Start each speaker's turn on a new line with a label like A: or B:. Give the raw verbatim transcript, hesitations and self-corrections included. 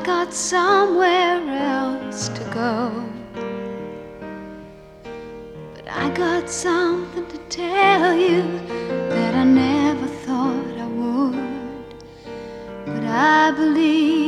A: got somewhere else to go. But I got something to tell you that I never thought I would. But I believe